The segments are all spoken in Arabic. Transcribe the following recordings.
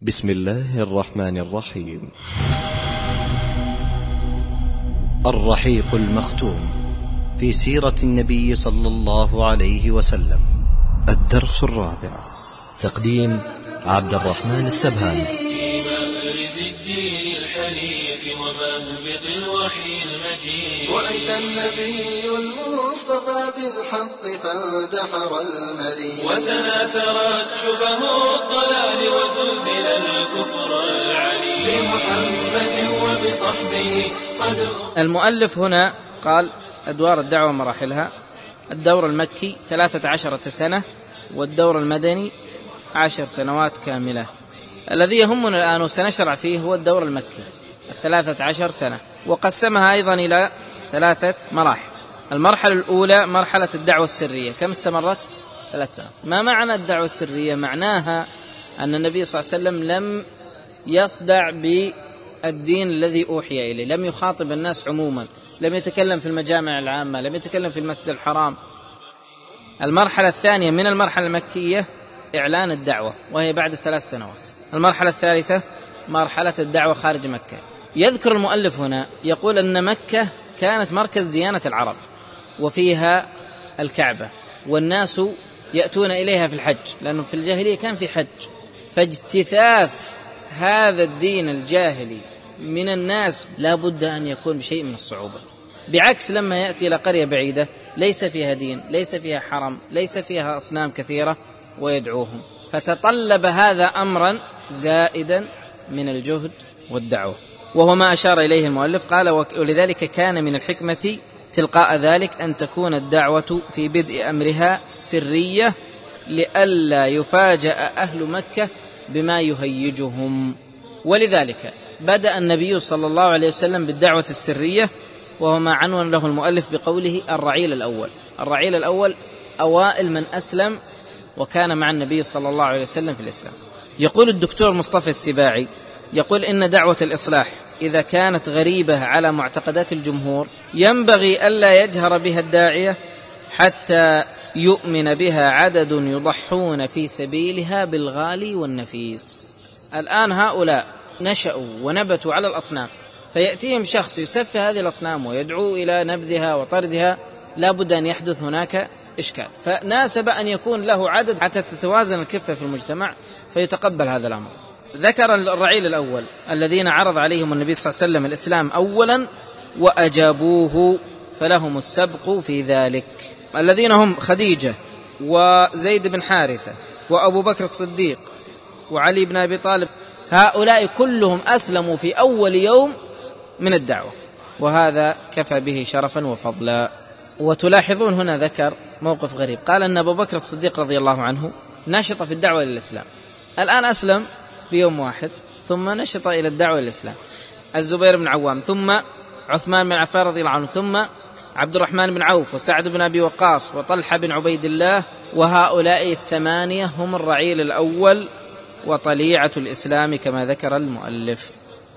بسم الله الرحمن الرحيم. الرحيق المختوم في سيرة النبي صلى الله عليه وسلم، الدرس الرابع. تقديم عبد الرحمن السبهاني. في مأرز الدين الحنيف ومهبط الوحي المجيد، بعث النبي المصطفى بالحق فاندحر المريض، وتناثرت شبه الضلال وزلزل الكفر العليم. بمحمد وبصحبه قد المؤلف هنا قال أدوار الدعوة مراحلها. الدور المكي 13 سنة، والدور المدني 10 سنوات كاملة. الذي يهمنا الآن وسنشرع فيه هو الدور المكي 13 سنة، وقسمها أيضا إلى 3 مراحل. المرحلة الأولى مرحلة الدعوة السرية، كم استمرت؟ 3 سنوات. ما معنى الدعوة السرية؟ معناها أن النبي صلى الله عليه وسلم لم يصدع بالدين الذي أوحي إليه، لم يخاطب الناس عموما، لم يتكلم في المجامع العامة، لم يتكلم في المسجد الحرام. المرحلة الثانية من المرحلة المكية إعلان الدعوة، وهي بعد 3 سنوات. المرحلة الثالثة مرحلة الدعوة خارج مكة. يذكر المؤلف هنا يقول أن مكة كانت مركز ديانة العرب، وفيها الكعبة، والناس يأتون إليها في الحج، لأنه في الجاهلية كان في حج. فاجتثاث هذا الدين الجاهلي من الناس لا بد أن يكون بشيء من الصعوبة، بعكس لما يأتي إلى قرية بعيدة ليس فيها دين، ليس فيها حرم، ليس فيها أصنام كثيرة ويدعوهم. فتطلب هذا أمرا زائدا من الجهد والدعوة، وهو ما أشار إليه المؤلف. قال: ولذلك كان من الحكمة تلقاء ذلك أن تكون الدعوة في بدء أمرها سرية، لئلا يفاجأ أهل مكة بما يهيجهم. ولذلك بدأ النبي صلى الله عليه وسلم بالدعوة السرية، وهو ما عنون له المؤلف بقوله الرعيل الأول. الرعيل الأول أوائل من أسلم وكان مع النبي صلى الله عليه وسلم في الإسلام. يقول الدكتور مصطفى السباعي، يقول إن دعوة الإصلاح إذا كانت غريبة على معتقدات الجمهور ينبغي ألا يجهر بها الداعية حتى يؤمن بها عدد يضحون في سبيلها بالغالي والنفيس. الآن هؤلاء نشأوا ونبتوا على الأصنام، فيأتيهم شخص يسفه هذه الأصنام ويدعو إلى نبذها وطردها، لا بد أن يحدث هناك إشكال، فناسب أن يكون له عدد حتى تتوازن الكفة في المجتمع فيتقبل هذا الأمر. ذكر الرعيل الأول الذين عرض عليهم النبي صلى الله عليه وسلم الإسلام أولا وأجابوه، فلهم السبق في ذلك، الذين هم خديجة وزيد بن حارثة وأبو بكر الصديق وعلي بن أبي طالب. هؤلاء كلهم أسلموا في أول يوم من الدعوة، وهذا كفى به شرفا وفضلا. وتلاحظون هنا ذكر موقف غريب، قال أن أبو بكر الصديق رضي الله عنه نشط في الدعوة للإسلام، الآن أسلم في يوم واحد ثم نشط إلى الدعوة للإسلام. الزبير بن عوام، ثم عثمان بن عفان رضي الله عنه، ثم عبد الرحمن بن عوف وسعد بن أبي وقاص وطلحة بن عبيد الله، وهؤلاء 8 هم الرعيل الأول وطليعة الإسلام كما ذكر المؤلف.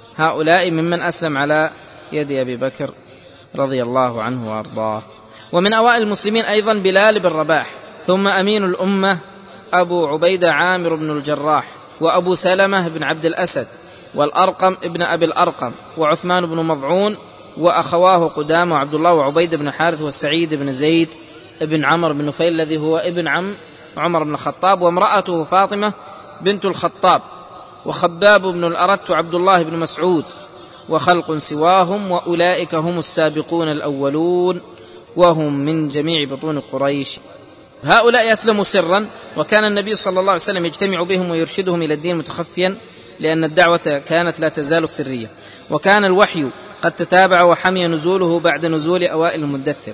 هؤلاء ممن أسلم على يد أبي بكر رضي الله عنه وأرضاه. ومن أوائل المسلمين أيضا بلال بن رباح، ثم أمين الأمة أبو عبيدة عامر بن الجراح، وأبو سلمة بن عبد الأسد، والأرقم ابن أبي الأرقم، وعثمان بن مضعون، وأخواه قدامة وعبد الله وعبيد بن حارث، والسعيد بن زيد بن عمر بن نفيل الذي هو ابن عم عمر بن الخطاب، وامرأته فاطمة بنت الخطاب، وخباب بن الأرت وعبد الله بن مسعود، وخلق سواهم، وأولئك هم السابقون الأولون وهم من جميع بطون قريش. هؤلاء أسلموا سرا، وكان النبي صلى الله عليه وسلم يجتمع بهم ويرشدهم إلى الدين متخفيا، لأن الدعوة كانت لا تزال سرية، وكان الوحي قد تتابع وحمي نزوله بعد نزول أوائل المدثر.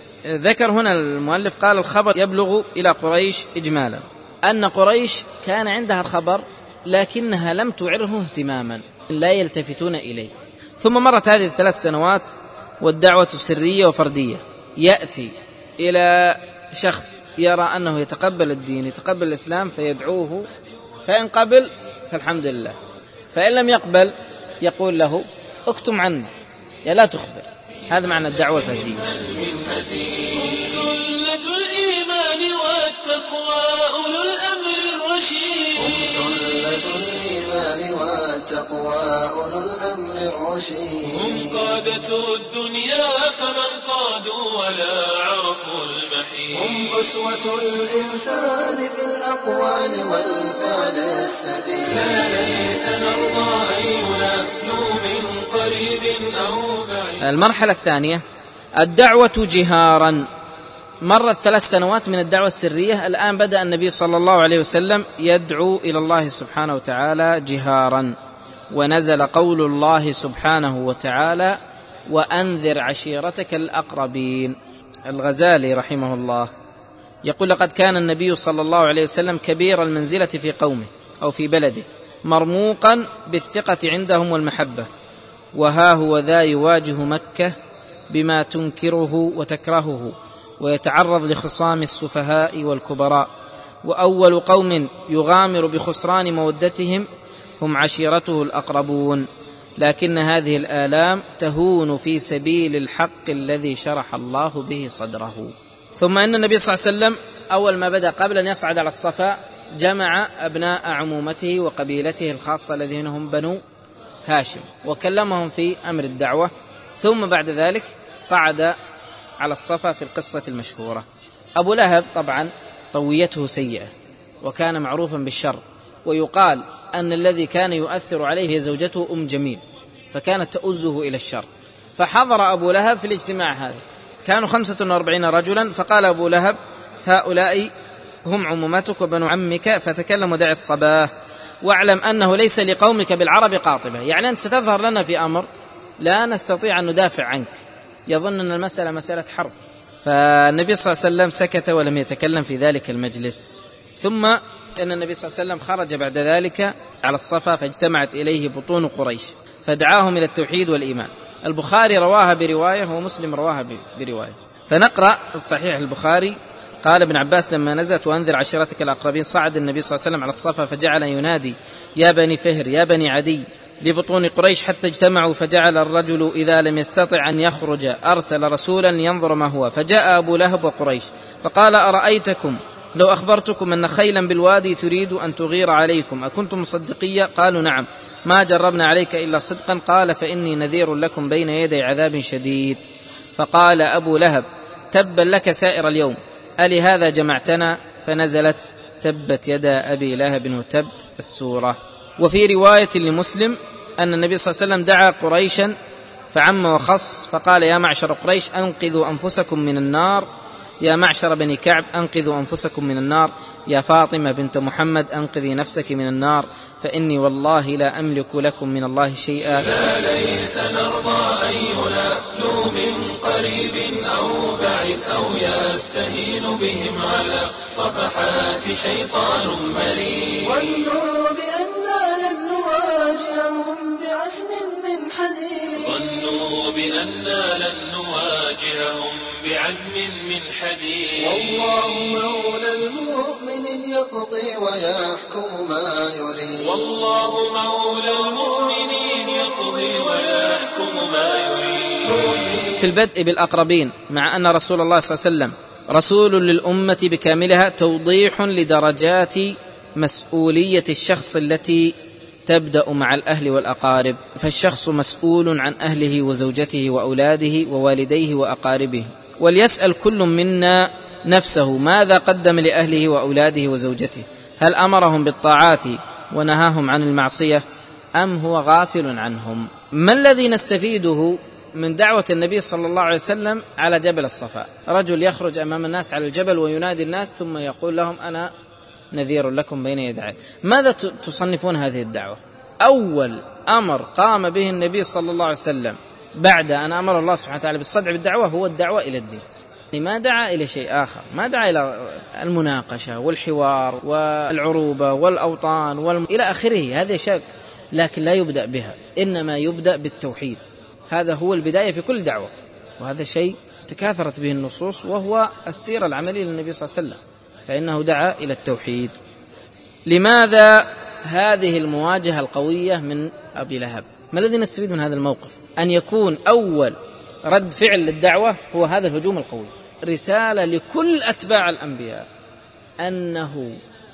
ذكر هنا المؤلف قال الخبر يبلغ إلى قريش إجمالا، أن قريش كان عندها الخبر لكنها لم تعره اهتماما، لا يلتفتون إليه. ثم مرت هذه 3 سنوات والدعوة سرية وفردية. يأتي إلى شخص يرى أنه يتقبل الدين، يتقبل الإسلام، فيدعوه، فإن قبل فالحمد لله، فإن لم يقبل يقول له اكتم عني، يا لا تخبر. هذا معنى الدعوة الفردية. الإيمان والتقوى أولو الأمر الرشيد، أئمة الإيمان والتقوى أولو الأمر الرشيد. هم قادة الدنيا فمن قادوا ولا عرفوا المحيط. هم أسوة الإنسان في الأقوال والفعل السديد. لا ليس نرضى أن ينالوا من قريب أو بعيد. المرحلة الثانية الدعوة جهارا. مرت 3 سنوات من الدعوة السرية، الآن بدأ النبي صلى الله عليه وسلم يدعو إلى الله سبحانه وتعالى جهارا، ونزل قول الله سبحانه وتعالى وأنذر عشيرتك الأقربين. الغزالي رحمه الله يقول لقد كان النبي صلى الله عليه وسلم كبير المنزلة في قومه أو في بلده، مرموقا بالثقة عندهم والمحبة، وها هو ذا يواجه مكة بما تنكره وتكرهه، ويتعرض لخصام السفهاء والكبراء، وأول قوم يغامر بخسران مودتهم هم عشيرته الأقربون، لكن هذه الآلام تهون في سبيل الحق الذي شرح الله به صدره. ثم أن النبي صلى الله عليه وسلم أول ما بدأ قبل أن يصعد على الصفا جمع أبناء عمومته وقبيلته الخاصة الذين هم بنو هاشم، وكلمهم في أمر الدعوة، ثم بعد ذلك صعد على الصفا في القصة المشهورة. أبو لهب طبعا طويته سيئة وكان معروفا بالشر، ويقال أن الذي كان يؤثر عليه هي زوجته أم جميل، فكانت تؤزه إلى الشر. فحضر أبو لهب في الاجتماع هذا، كانوا 45 رجلا، فقال أبو لهب هؤلاء هم عمومتك وبنو عمك، فتكلم ودع الصباح، واعلم أنه ليس لقومك بالعرب قاطبة، يعني أنت ستظهر لنا في أمر لا نستطيع أن ندافع عنك، يظن أن المسألة مسألة حرب. فالنبي صلى الله عليه وسلم سكت ولم يتكلم في ذلك المجلس. ثم أن النبي صلى الله عليه وسلم خرج بعد ذلك على الصفا، فاجتمعت إليه بطون قريش فدعاهم إلى التوحيد والإيمان. البخاري رواها برواية ومسلم رواها برواية، فنقرأ الصحيح البخاري. قال ابن عباس لما نزلت وأنذر عشيرتك الأقربين صعد النبي صلى الله عليه وسلم على الصفا فجعل ينادي يا بني فهر يا بني عدي لبطون قريش حتى اجتمعوا، فجعل الرجل إذا لم يستطع أن يخرج أرسل رسولا ينظر ما هو، فجاء أبو لهب وقريش فقال أرأيتكم لو أخبرتكم أن خيلا بالوادي تريد أن تغير عليكم أكنتم مصدقية؟ قالوا نعم، ما جربنا عليك إلا صدقا. قال فإني نذير لكم بين يدي عذاب شديد. فقال أبو لهب تبا لك سائر اليوم، ألهذا جمعتنا؟ فنزلت تبت يدا أبي لهب وتب السورة. وفي رواية لمسلم أن النبي صلى الله عليه وسلم دعا قريشا فعم وخص، فقال يا معشر قريش أنقذوا أنفسكم من النار، يا معشر بني كعب أنقذوا أنفسكم من النار، يا فاطمة بنت محمد أنقذي نفسك من النار، فإني والله لا أملك لكم من الله شيئا. لا ليس نرضى أن ينالوا من قريب أو بعيد أو يستهين بهم على صفحات شيطان مريد. ظنوا بأننا لن نواجههم بعزم من حديد. ظنوا بأننا لن نواجههم بعزم من حديد. والله مولى المؤمن يقضي ويحكم ما يريد. والله مولى المؤمنين يقضي ويحكم ما يريد. في البدء بالأقربين، مع أن رسول الله صلى الله عليه وسلم رسول للأمة بكاملها، توضيح لدرجات مسؤولية الشخص التي تبدأ مع الأهل والأقارب. فالشخص مسؤول عن أهله وزوجته وأولاده ووالديه وأقاربه، وليسأل كل منا نفسه ماذا قدم لأهله وأولاده وزوجته، هل أمرهم بالطاعات ونهاهم عن المعصية أم هو غافل عنهم؟ ما الذي نستفيده من دعوة النبي صلى الله عليه وسلم على جبل الصفا؟ رجل يخرج أمام الناس على الجبل وينادي الناس ثم يقول لهم أنا نذير لكم بين يدي عذاب. ماذا تصنفون هذه الدعوة؟ أول أمر قام به النبي صلى الله عليه وسلم بعد أن أمر الله سبحانه وتعالى بالصدع بالدعوة هو الدعوة إلى الدين. ما دعا إلى شيء آخر، ما دعا إلى المناقشة والحوار والعروبة والأوطان إلى آخره، هذا شيء، لكن لا يبدأ بها، إنما يبدأ بالتوحيد. هذا هو البداية في كل دعوة، وهذا شيء تكاثرت به النصوص، وهو السيرة العملية للنبي صلى الله عليه وسلم، فإنه دعا إلى التوحيد. لماذا هذه المواجهة القوية من أبي لهب؟ ما الذي نستفيد من هذا الموقف؟ أن يكون أول رد فعل للدعوة هو هذا الهجوم القوي، رسالة لكل أتباع الأنبياء أنه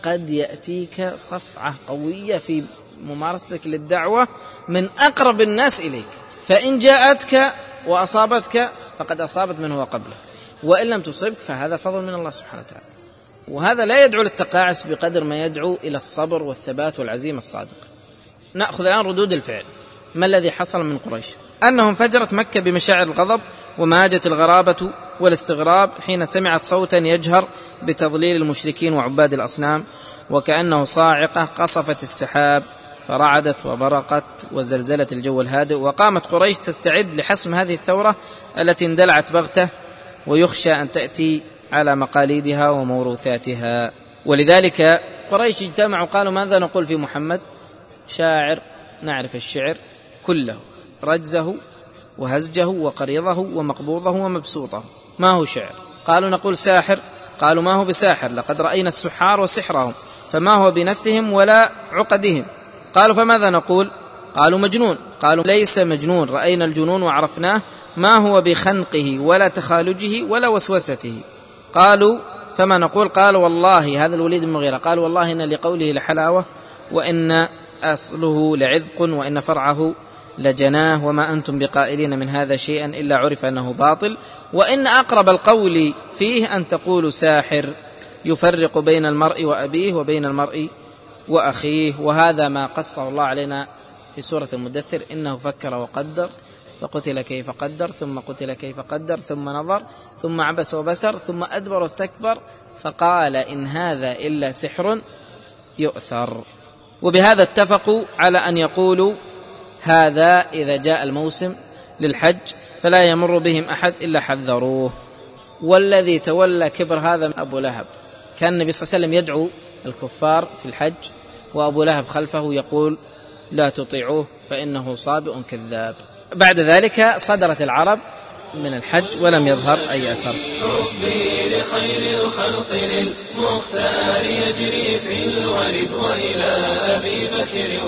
قد يأتيك صفعة قوية في ممارستك للدعوة من أقرب الناس إليك، فإن جاءتك وأصابتك فقد أصابت من هو قبلك، وإن لم تصبك فهذا فضل من الله سبحانه وتعالى. وهذا لا يدعو للتقاعس بقدر ما يدعو إلى الصبر والثبات والعزيمة الصادقة. نأخذ الآن ردود الفعل. ما الذي حصل من قريش؟ أنهم فجرت مكة بمشاعر الغضب وماجت الغرابة والاستغراب حين سمعت صوتا يجهر بتضليل المشركين وعباد الأصنام، وكأنه صاعقة قصفت السحاب فرعدت وبرقت وزلزلت الجو الهادئ. وقامت قريش تستعد لحسم هذه الثورة التي اندلعت بغتة ويخشى أن تأتي على مقاليدها وموروثاتها. ولذلك قريش اجتمعوا قالوا: ماذا نقول في محمد؟ شاعر، نعرف الشعر كله، رجزه وهزجه وقريضه ومقبوضه ومبسوطه. ما هو شعر؟ قالوا: نقول ساحر. قالوا: ما هو بساحر؟ لقد رأينا السحار وسحرهم فما هو بنفثهم ولا عقدهم. قالوا: فماذا نقول؟ قالوا: مجنون. قالوا: ليس مجنون، رأينا الجنون وعرفناه، ما هو بخنقه ولا تخالجه ولا وسوسته. قالوا: فما نقول؟ قالوا: والله، هذا الوليد بن المغيرة قال: والله إن لقوله لحلاوة، وإن أصله لعذق، وإن فرعه لجناه، وما أنتم بقائلين من هذا شيئا إلا عرف أنه باطل، وإن أقرب القول فيه أن تقول ساحر يفرق بين المرء وأبيه وبين المرء وأخيه. وهذا ما قصه الله علينا في سورة المدثر: إنه فكر وقدر فقتل كيف قدر ثم قتل كيف قدر ثم نظر ثم عبس وبسر ثم أدبر واستكبر فقال إن هذا إلا سحر يؤثر. وبهذا اتفقوا على أن يقولوا هذا إذا جاء الموسم للحج فلا يمر بهم أحد إلا حذروه. والذي تولى كبر هذا أبو لهب. كان النبي صلى الله عليه وسلم يدعو الكفار في الحج وأبو لهب خلفه يقول: لا تطيعوه فإنه صابئ كذاب. بعد ذلك صدرت العرب من الحج ولم يظهر أي أثر. حبي لخير الخلق للمختار يجري في الولد، وإلى أبي بكر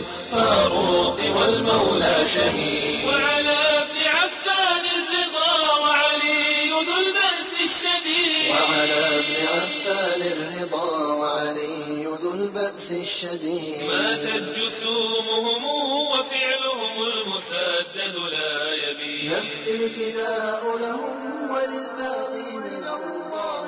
وللفاروق والمولى شهيد، وعلى ابن عفان الرضا وعلي ذو البأس الشديد، وعلى ابن عفان الرضا وعلي ذو البأس الشديد. ماتت جسومهم وفعلهم المسدد لا يبين، نفسي فداء لهم وللباغي من الله.